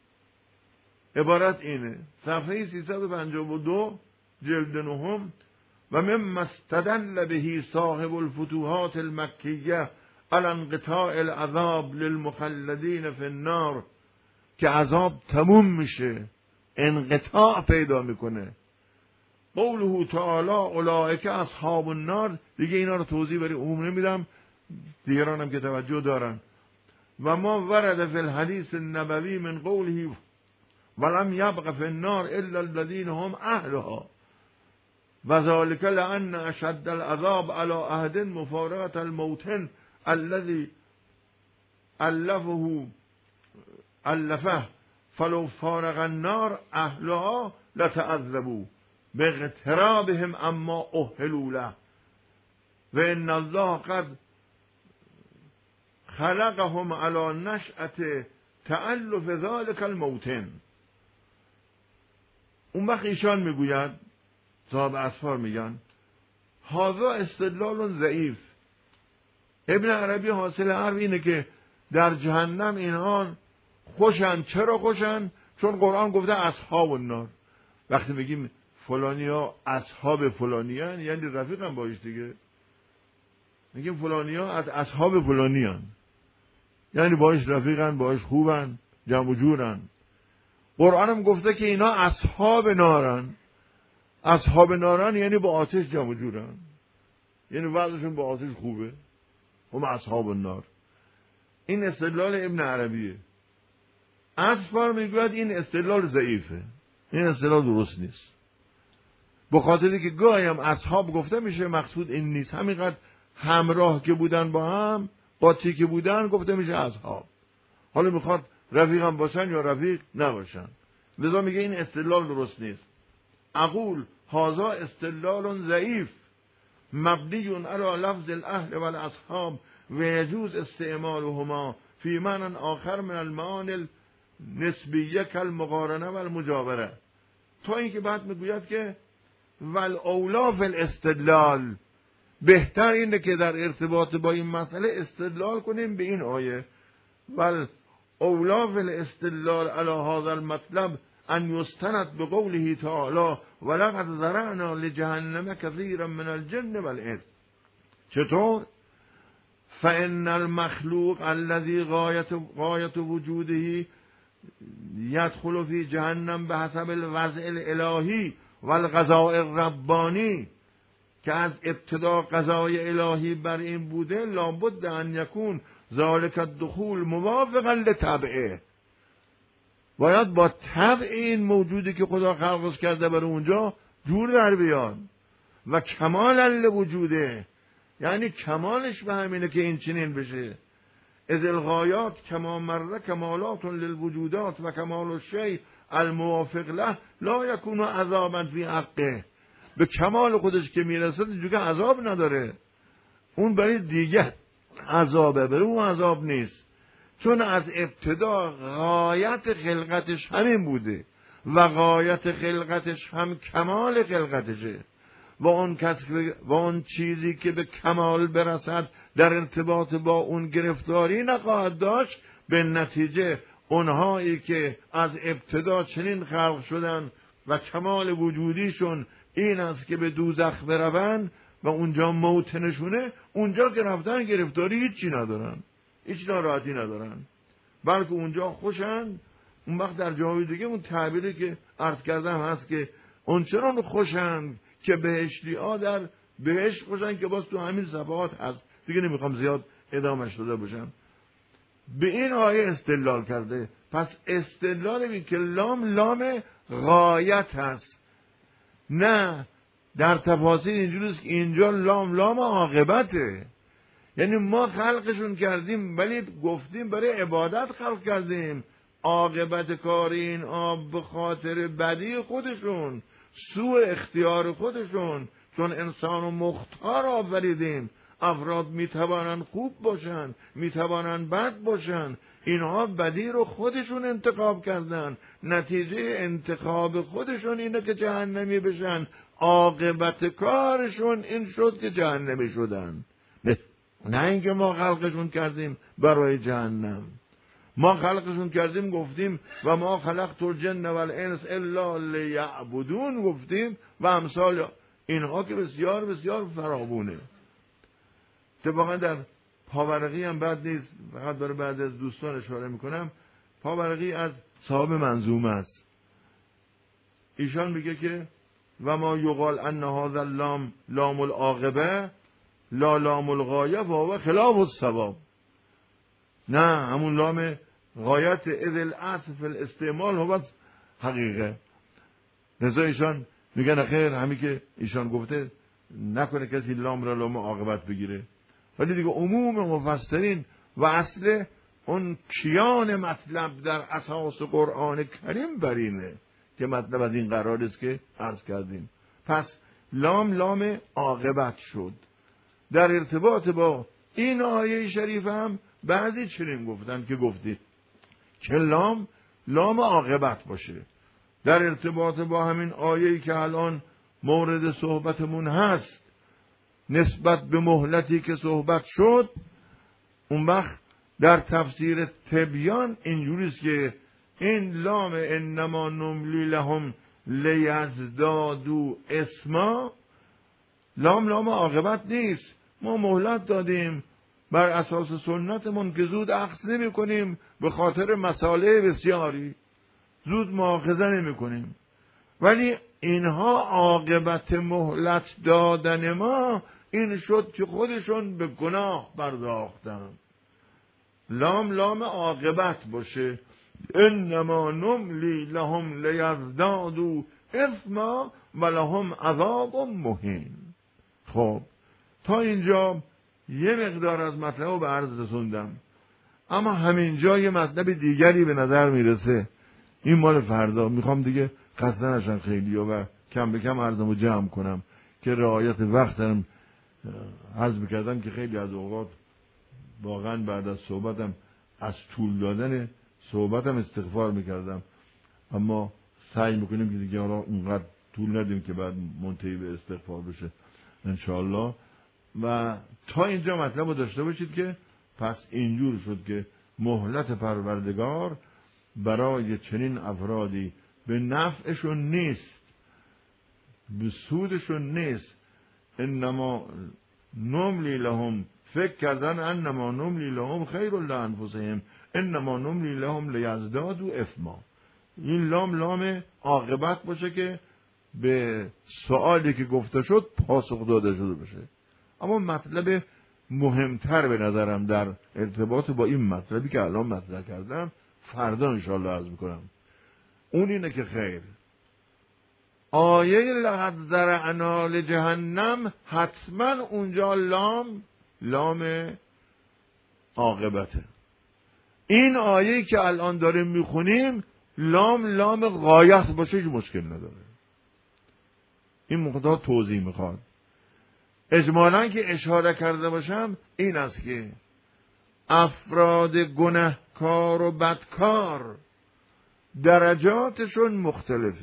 عبارت اینه، صفحه 352 جلد 9: و مما استدل به صاحب الفتوحات المکیه علی انقطاع العذاب للمخلدین فی النار، که عذاب تموم میشه، انقطاع پیدا میکنه. قوله تعالی اولئک اصحاب النار، دیگه اینا رو توضیح برای عموم نمیدم، دیگران هم که توجه دارن. و ما ورد فی الحدیث النبوی من قوله ولم یبق فی النار الا الذین هم اهلها و ذلك لأن اشد العذاب على احد مفارقة الموطن الذي الفه فلو فارق النار اهلها لتعذبوا باغترابهم اما اهلوا له و ان الله قد خلقهم على نشأة تألف ذلك الموطن. اون وقت ایشان میگوید، صاحب اسفار میگن هذا استدلال ضعیف. ابن عربی حاصل حرف اینه که در جهنم اینها خوشن. چرا خوشن؟ چون قرآن گفته اصحاب النار. وقتی میگیم فلانی ها اصحاب فلانی هن یعنی رفیق هم باش دیگه. میگیم فلانی ها از اصحاب فلانی هن یعنی باش رفیقن، باش خوبن، جمع و جورن. قرآن هم گفته که اینا اصحاب نارن. اصحاب نارن یعنی با آتش جمع و جورن، یعنی وضعشون با آتش خوبه. هم اصحاب النار. این استدلال ابن عربیه. اسفار میگوید این استدلال ضعیفه، این استدلال درست نیست. به خاطری که گاهی هم اصحاب گفته میشه مقصود این نیست. همینقدر همراه که بودن با هم، قاطی که بودن گفته میشه اصحاب. حالا میخواد رفیق هم باشن یا رفیق نباشن. لذا میگه این استدلال درست نیست. اقول هذا استدلال ضعیف مبنی علی لفظ الاهل والاصحاب و یجوز استعمالهما فی معنی آخر من المعانی النسبیه کالمقارنه والمجاوره. تا اینکه بعد میگوید که والاولی فی الاستدلال، بهتر اینه که در ارتباط با این مسئله استدلال کنیم به این آیه. والاولی فی الاستدلال علی هذا المطلب ان یستند بقوله تعالی ولقد ذرأنا لجهنم كثيرا من الجن والانس. چطور؟ فإن المخلوق الذي غاية وجوده يدخل في جهنم بحسب الوضع الالهی والقضاء الربانی، که از ابتدا قضای الهی بر این بوده لابد ان یکون ذلك الدخول موافقا لطبعه. باید با طبع این موجودی که خدا خلقش کرده بر اونجا جور در بیاد. و کمال لوجوده، یعنی کمالش به همینه که این چنین بشه. از الغایات کما مره کمالات للوجودات و کمال الشیء الموافق له لا یکون عذابا فی حقه. به کمال خودش که میرسه دیگه عذاب نداره، اون برای دیگه عذابه، برای اون عذاب نیست. چون از ابتدا غایت خلقتش همین بوده و غایت خلقتش هم کمال خلقتشه. و اون چیزی که به کمال برسد در ارتباط با اون گرفتاری نخواهد داشت. به نتیجه اونهایی که از ابتدا چنین خلق شدن و کمال وجودیشون این است که به دوزخ بروند و اونجا موتنشونه، اونجا که رفتن گرفتاری هیچی ندارن، هیچ ناراحتی ندارن، بلکه اونجا خوشن. اون وقت در جاهای دیگه اون تعبیری که عرض کردم هست که اونچنان خوشن که بهشتی ها در بهشت خوشن، که باز تو همین صفحات هست دیگه، نمیخوام زیاد ادامهش داده باشم. به این آیه استدلال کرده. پس استدلال این که لام غایت هست. نه، در تفاسیر اینجوریست که اینجا لام عاقبته، یعنی ما خلقشون کردیم ولی گفتیم برای عبادت خلق کردیم. عاقبت کار این به خاطر بدی خودشون، سوء اختیار خودشون. چون انسان و مختار آفریدیم. افراد میتوانند خوب باشن، میتوانند بد باشن. اینها بدی رو خودشون انتخاب کردن. نتیجه انتخاب خودشون اینه که جهنمی بشن. عاقبت کارشون این شد که جهنمی شدن. نه اینکه ما خلقشون کردیم برای جهنم. ما خلقشون کردیم گفتیم و ما خلقت الجن والانس الا لیعبدون گفتیم و امثال اینها که بسیار بسیار فراوونه. اتفاقا در پاورقی هم بد نیست، فقط برای بعد از دوستان اشاره میکنم. پاورقی از صاحب منظومه است. ایشان میگه که و ما یقال ان هذا اللام لام العاقبه لا لام الغایه و هو خلاف الصواب. نه، همون لام غایت اذل اصل فی الاستعمال هو حقیقه. لذا ایشان میگن خیر همین که ایشان گفته نکنه کسی لام را لام عاقبت بگیره. ولی دیگه عموم مفسرین و اصل اون کیان مطلب در اساس قرآن کریم بر اینه که مطلب از این قرار است که عرض کردیم. پس لام عاقبت شد. در ارتباط با این آیه شریف هم بعضی چنین گفتن که گفتید که لام عاقبت باشه. در ارتباط با همین آیه‌ای که الان مورد صحبتمون هست نسبت به مهلتی که صحبت شد، اون وقت در تفسیر تبیان اینجوریست که این لام انما نملی لهم لیزدادوا اسما، لام عاقبت نیست. ما مهلت دادیم بر اساس سنتمون که زود اخذ نمی کنیم، به خاطر مسائل بسیاری زود مؤاخذه نمی کنیم. ولی اینها عاقبت مهلت دادن ما این شد که خودشون به گناه پرداختن. لام عاقبت باشه. انما نملی لهم لیزدادوا اثما ولهم عذاب مهین. خب تا اینجا یه مقدار از مطلب رو به عرض رسوندم، اما همینجا یه مطلب دیگری به نظر میرسه. این مال فردا، میخوام دیگه خسته نشن خیلی و کم به کم عرضمو جمع کنم که رعایت وقتم عرض میکردم که خیلی از اوقات واقعا بعد از صحبتم از طول دادن صحبتم استغفار میکردم، اما سعی میکنیم که دیگه حالا اونقدر طول ندیم که بعد منتهی به استغفار بشه انشاءالله. و تا اینجا مطلب رو داشته باشید که پس اینجور شد که مهلت پروردگار برای چنین افرادی به نفعشون نیست، به سودشون نیست. انما نملی لهم، فکر کردن انما نملی لهم خیر لانفسهم انما نملی لهم لیزدادوا اثما. این لام عاقبت باشه که به سوالی که گفته شد پاسخ داده شده بشه. اما مطلب مهمتر به نظرم در ارتباط با این مطلبی که الان مطرح کردم فردا انشاءالله عرض میکنم. اون اینه که خیر آیه لقد ذرأنا لجهنم حتما اونجا لام عاقبته. این آیه‌ای که الان داریم میخونیم لام غایت باشه هیچ مشکل نداره. این مقدار توضیح میخواد. اجمالاً که اشاره کرده باشم این است که افراد گنهکار و بدکار درجاتشون مختلفه.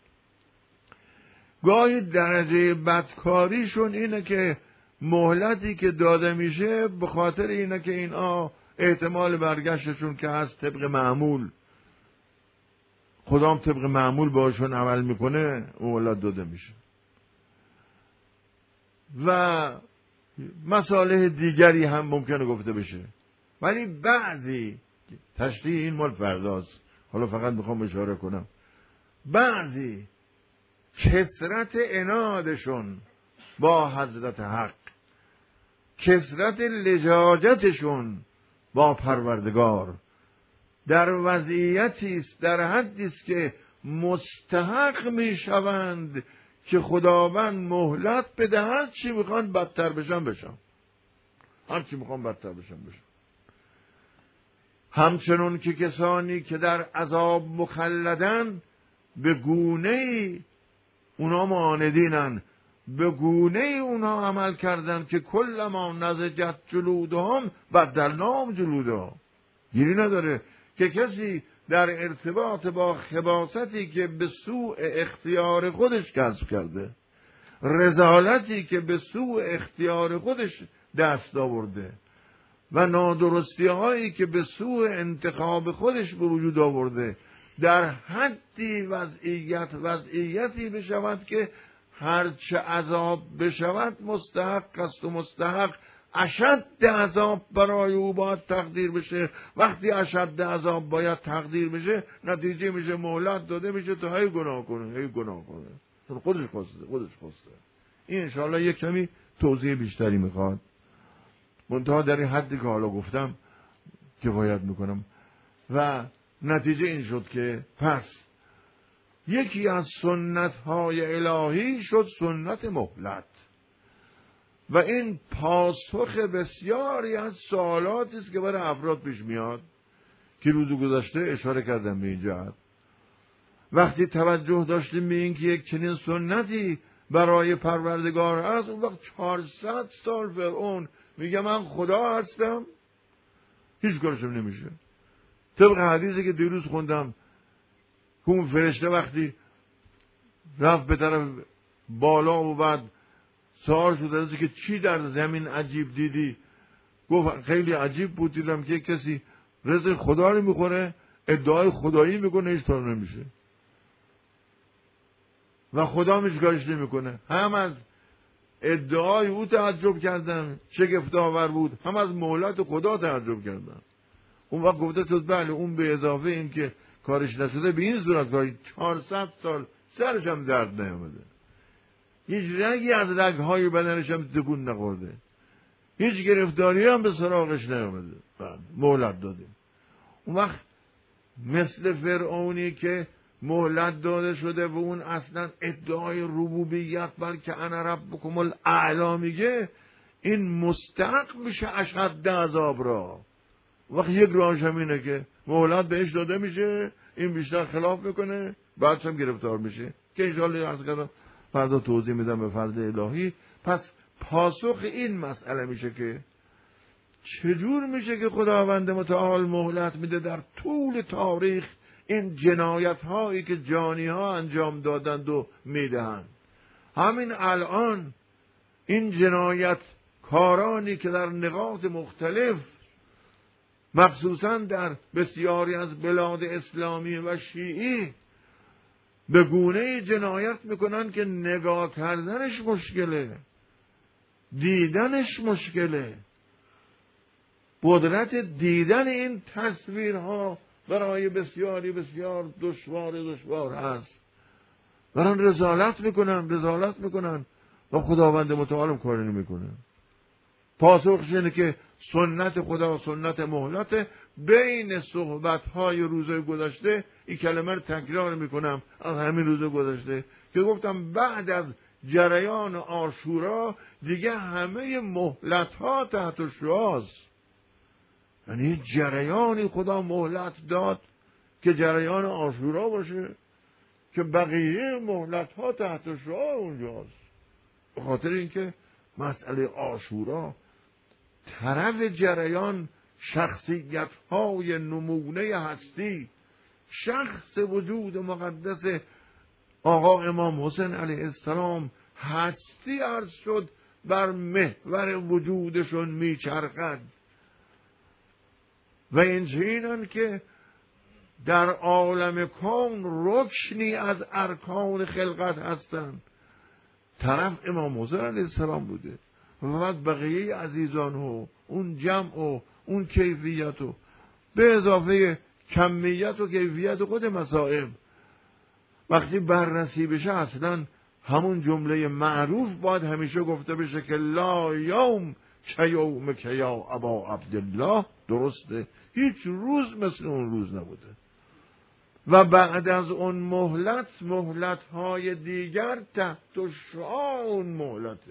گاهی درجه بدکاریشون اینه که مهلتی که داده میشه به خاطر اینه که اینا احتمال برگشتشون که هست طبق معمول، خدام طبق معمول باشون عمل میکنه مهلت داده میشه. و مسائل دیگری هم ممکنه گفته بشه. ولی بعضی تشریح این مال فرداست، حالا فقط میخوام اشاره کنم، بعضی کثرت عنادشون با حضرت حق، کثرت لجاجتشون با پروردگار در وضعیتی است، در حدی است که مستحق میشوند که خداوند مهلت بده، هر چی میخوان بدتر بشن هر چی میخوان بدتر بشن. همچنون که کسانی که در عذاب مخلدن به گونه‌ای اونا معاندینن، به گونه‌ای اونا عمل کردن که کلما نضجت جلودهم بدلناهم جلودها. گیری نداره که کسی در ارتباط با خباثتی که به سوء اختیار خودش کسب کرده، رذالتی که به سوء اختیار خودش دست آورده و نادرستی هایی که به سوء انتخاب خودش به وجود آورده، در حدی وضعیتی بشود که هرچه عذاب بشود مستحق است و مستحق اشد عذاب برای او باید تقدیر بشه. وقتی اشد عذاب باید تقدیر بشه نتیجه میشه مهلت داده میشه تا هی گناه کنه خودش خواسته. این انشاءالله یک کمی توضیح بیشتری میخواد. منتها در این حدی که حالا گفتم کفایت میکنم. و نتیجه این شد که پس یکی از سنت‌های الهی شد سنت مهلت و این پاسخ بسیاری از سوالاتی است که برای افراد پیش میاد که روز گذشته اشاره کردم به این جهت. وقتی توجه داشتیم به این که یک چنین سنتی برای پروردگار هست، اون وقت 400 سال فرعون میگه من خدا هستم، هیچ کارشم نمیشه. طبق حدیثی که دیروز خوندم که اون فرشته وقتی رفت به طرف بالا و بعد سوال شد از که چی در زمین عجیب دیدی، گفت خیلی عجیب بود، دیدم که کسی رزق خدا رو میخوره، ادعای خدایی میکنه، هیچ طور نمیشه و خدا هیچ کارش نمیکنه. هم از ادعای او تعجب کردم، شگفت‌آور بود، هم از مهلت خدا تعجب کردم. اون وقت گفته شد بله اون به اضافه این که کارش نشده به این صورت کاری 400 سال سرش هم درد نیامده، هیچ رگی از رگهای بدنش هم تکون نخورده، هیچ گرفتاری هم به سراغش نیامده، مهلت دادیم. اون وقت مثل فرعونی که مهلت داده شده و اون اصلا ادعای ربوبیت بلکه انا ربکم الاعلی میگه، این مستحق میشه اشد عذاب را. وقت یک راهش هم اینه که مهلت بهش داده میشه، این بیشتر خلاف میکنه، بعدش هم گرفتار میشه که انشاءالله عرض کردم فردا توضیح میدم به فضل الهی. پس پاسخ این مسئله میشه که چجور میشه که خداوند متعال مهلت میده در طول تاریخ این جنایت هایی که جانی ها انجام دادند و میدهند. همین الان این جنایت کارانی که در نقاط مختلف مخصوصا در بسیاری از بلاد اسلامی و شیعی به گونه جنایت میکنن که نگاه کردنش مشکله، دیدنش مشکله. قدرت دیدن این تصویرها برای بسیاری بسیار دشوار هست. برای رسالت میکنن و خداوند متعال کاری نمیکنه. پاسخش اینه که سنت خدا سنت مهلت. بین صحبت‌های روزهای گذشته این کلمه رو تکرار میکنم از همین روز گذشته که گفتم بعد از جریان عاشورا دیگه همه مهلت‌ها تحت شعاست. یعنی جریانی خدا مهلت داد که جریان عاشورا باشه که بقیه مهلت‌ها تحت شعاع اونجاست. به خاطر اینکه مسئله عاشورا طرف جریان شخصیت‌های نمونه هستی، شخص وجود مقدس آقا امام حسین علیه السلام هستی عرض شد بر محور وجودشون میچرخد و اینجینن که در عالم کون رکنی از ارکان خلقت هستند. طرف امام حسین علیه السلام بوده و بعد بقیه عزیزان و اون جمع و اون کیفیت و به اضافه کمیت و کیفیت خود مسائب وقتی بررسی بشه اصلا همون جمله معروف باید همیشه گفته بشه که لا یوم که یوم که یا ابا عبدالله. درسته، هیچ روز مثل اون روز نبوده و بعد از اون مهلت های دیگر تحت شعاع اون مهلته.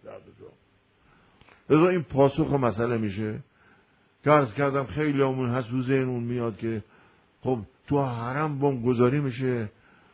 لذا این پاسخ مسئله میشه که عرض کردم خیلی همون هست رو ذهنمون میاد که خب تو حرم بمبگذاری میشه،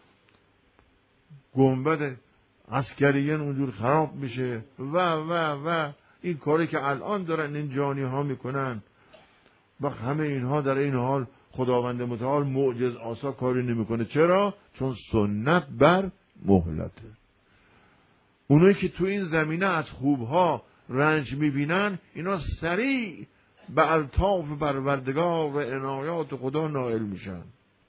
گنبد عسکریین اونجور خراب میشه و این کاری که الان دارن این جانی ها میکنن و همه اینها در این حال خداوند متعال معجز آسا کاری نمیکنه. چرا؟ چون سنت بر مهلته. اونایی که تو این زمینه از خوبها رنج میبینن اینا سریع به الطاف پروردگار و عنایات خدا نائل میشن،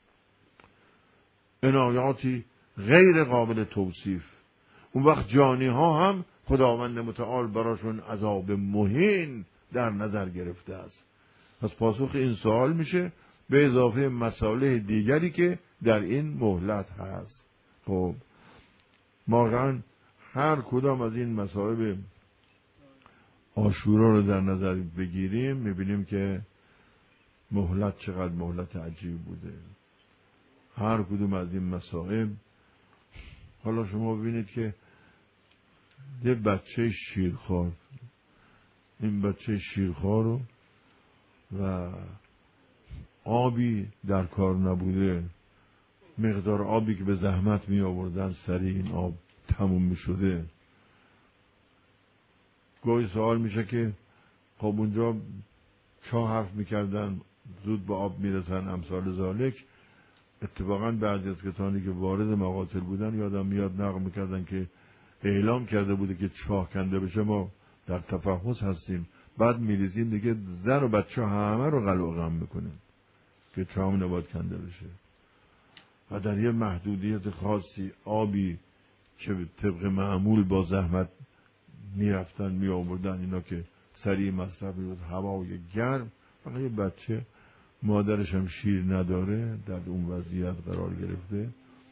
عنایاتی غیر قابل توصیف. اون وقت جانی ها هم خداوند متعال براشون عذاب مهین در نظر گرفته است. پس پاسخ این سوال میشه به اضافه مسائل دیگری که در این مهلت هست. خب واقعا هر کدام از این مسائل عاشورا رو در نظر بگیریم میبینیم که مهلت چقدر مهلت عجیب بوده. هر کدوم از این مصائب، حالا شما ببینید که یه بچه شیرخوار، این بچه شیرخوار رو و آبی در کار نبوده، مقدار آبی که به زحمت می آوردن سریع این آب تموم می شده. گاهی سوال میشه که خب اونجا چاه حرف میکردن زود به آب میرسن امثال ذالک. اتفاقا بعضی از کسانی که وارد مقاتل بودن یادم میاد نقل میکردن که اعلام کرده بوده که چاه کنده بشه ما در تفحص هستیم، بعد میریزیم دیگه زن و بچه همه رو قلقم میکنیم که چاه نباید کنده بشه. و در یه محدودیت خاصی آبی که طبق معمول با زحمت میرفتن می آوردن اینا که سریع مصرف بود، هوای گرم. فقط یه بچه مادرش هم شیر نداره در اون وضعیت قرار گرفته،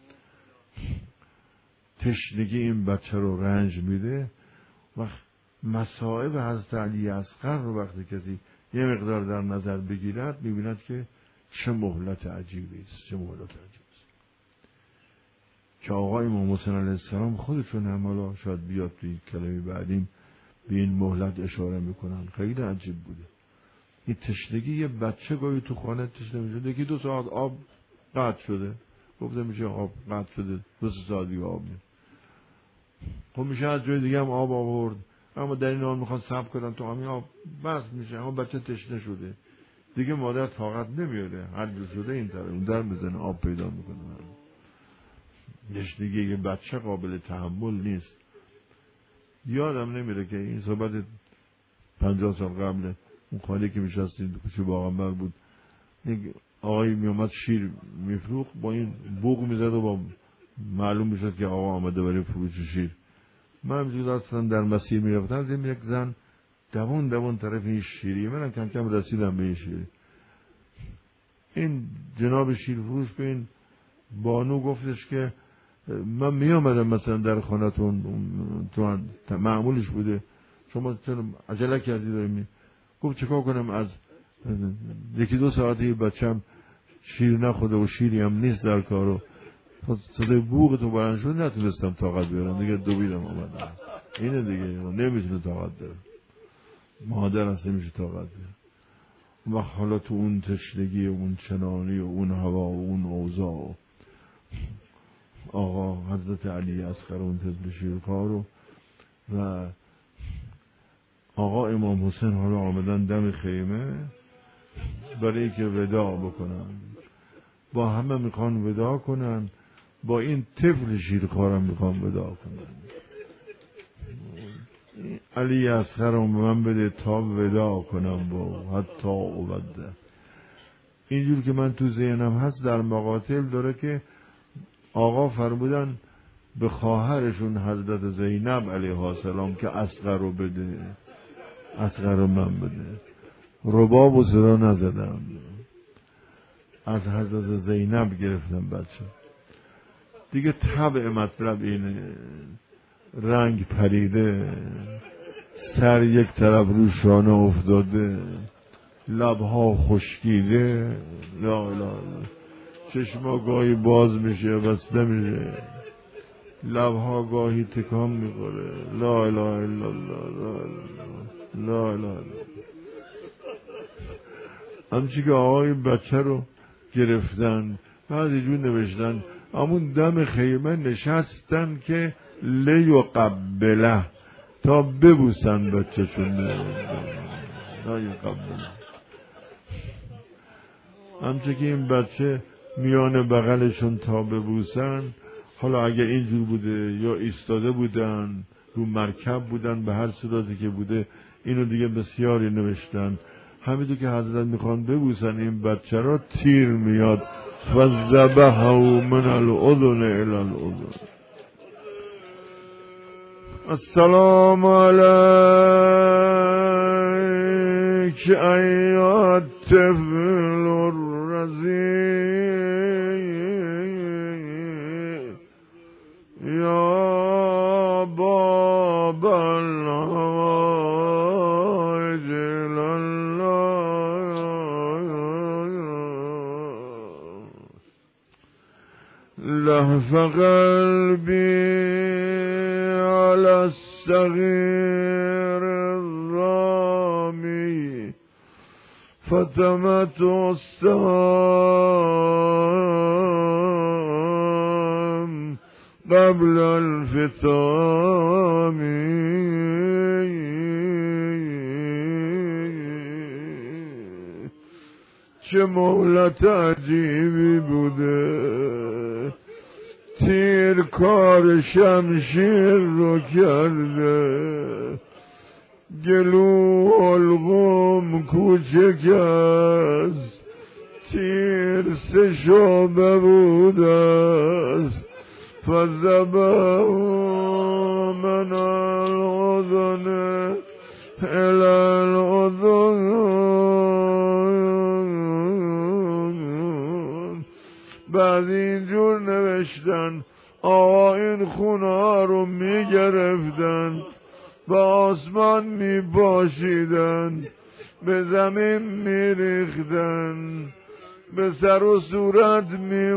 تشنگی این بچه رو رنج میده. و مصائب حضرت علی اصغر رو وقتی کسی یه مقدار در نظر بگیرد میبیند که چه مهلت عجیبی است، چه مهلت عجیبی است که آقا امام حسین علیه السلام خودشون هم حالا شاید بیاد توی کلمه بعدیم به این مهلت اشاره میکنن. خیلی عجیب بوده این تشنگی. یه بچه گاهی تو خانه تشنه میشه، یکی 2 ساعت آب قطع شده، گفته میشه آب قطع شده 2 ساعت دیگه آب میاد. خب میشه از جای دیگه هم آب آورد، اما در این حال میخوان صبر کنن تو همین آب بس میشه، اما بچه تشنه شده دیگه، مادر طاقت نمیاره، هر جور شده این طرف اون در میزنه آب پیدا میکنه. تشنگی یه بچه قابل تحمل نیست. یادم نمیره که این صحبت 50 سال قبل اون خالی که میشستیم کوچه باغنبر بود، آقایی میومد شیر میفروخت، با این بوق میزد و با معلوم میشد که آقا آمده برای فروش شیر. من همجور در مسیر میرفتم، از این یک زن دوون طرف این شیری، من کم کم رسیدم به این شیری. این جناب شیر فروش به این بانو گفتش که من میامدم مثلا در خانه‌تون، تو معمولش بوده، شما چون عجله کردی داریم. گفت چیکار کنم، از 1-2 ساعتی بچم شیر نخورده و شیری هم نیست در کارو، صدای بوق تو بلند شد نتونستم طاقت بیارم دیگه، دویدم آمدم. اینه دیگه، نمیتونه طاقت داره، مادر هست نمیشه طاقت بیاره. و حالا تو اون تشنگی و اون چنانی و اون هوا و اون اوضاع، آقا حضرت علی اصغر اون طفل شیرخوار و آقا امام حسین حالا آمدن دم خیمه برای که وداع بکنن، با همه میخوان وداع کنن، با این طفل شیرخوارم میخوان وداع کنن. علی اصغرم به من بده تا وداع کنم با حتی اوبده. اینجور که من تو ذهنم هست در مقاتل داره که آقا فرمودن به خواهرشون حضرت زینب علیه السلام که اصغر رو بده، اصغر رو من بده. رباب و صدا نزدم، از حضرت زینب گرفتم بچه. دیگه طبع مطلب اینه، رنگ پریده، سر یک طرف رو شانه افتاده، لبها خشکیده، لا لا لا، چشما گاهی باز میشه بسته میشه، لبها گاهی تکان میخوره، لا اله الا الله، لا اله الا. همچی که آقای بچه رو گرفتن، بعضی جون نوشتن همون دم خیمه نشستن که لیو قبله، تا ببوسن بچه چون لیو قبله. همچه که این بچه میان بغلشون تا ببوسن، حالا اگه اینجور بوده یا ایستاده بودن رو مرکب بودن، به هر صورتی که بوده اینو دیگه بسیاری نوشتن. همینطور که حضرت میخوان ببوسن این بچه را، تیر میاد و ذبحه من الاذن الی الاذن. السلام علیک ایها الطفل الرضیع یا باب الحوائج الله ضعف قلبي على الصغير الرامي فتمت السهام قبل الفطام چه مهلت عجیبی بوده، تیر کار شمشیر رو کرده، گلو حلقوم کوچک است، تیر سه شعبه بوده است، فزبه من الأذن إلى الأذن. بعد اینجور نوشتن آقا این خونه ها رو می گرفتن، به آسمان می باشیدن، به زمین می ریختن، به سر و صورت می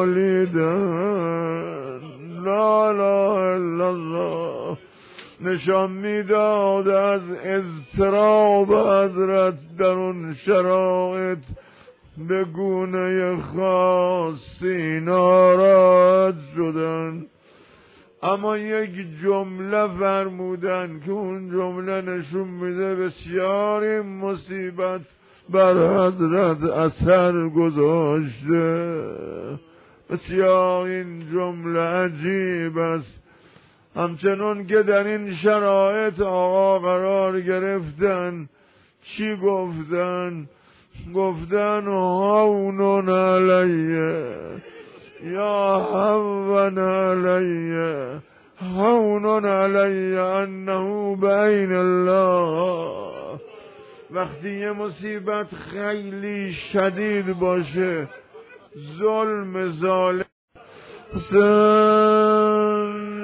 مالیدن. لا اله الا الله. نشان میداد از اضطراب حضرت در اون شرایط به گونه خاصی ناراحت شدن، اما یک جمله فرمودن که اون جمله نشون میده بسیار این مصیبت بر حضرت اثر گذاشته. بسیار این جمله عجیب است. همچنان که در این شرایط آقا قرار گرفتن، چی گفتن؟ گفتن هون علیه یا هون علیه، هون علیه انه بین الله. وقتی یه مصیبت خیلی شدید باشه، ظلم ظالم